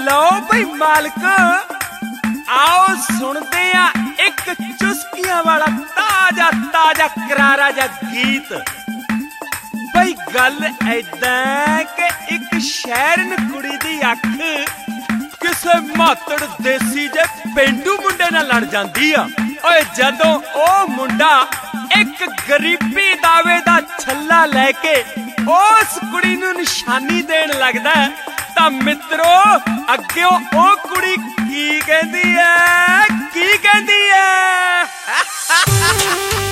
लो भाई मालक, आओ सुनते हैं एक चुस्कियां वाला ताजा ताजा करारा जा गीत। भाई गल ऐदां कि एक शहरन कुड़ी दी अख किसे मातड़ देसी जे पेंडू मुंडे नाल लड़ जांदी आ। ओए जदों ओ मुंडा एक गरीबी दावे दा छल्ला लैके उस कुड़ी नूं निशानी देण लगदा तां मित्रो अग्गेओ ओ कुड़ी की कहंदी है, की कहंदी है?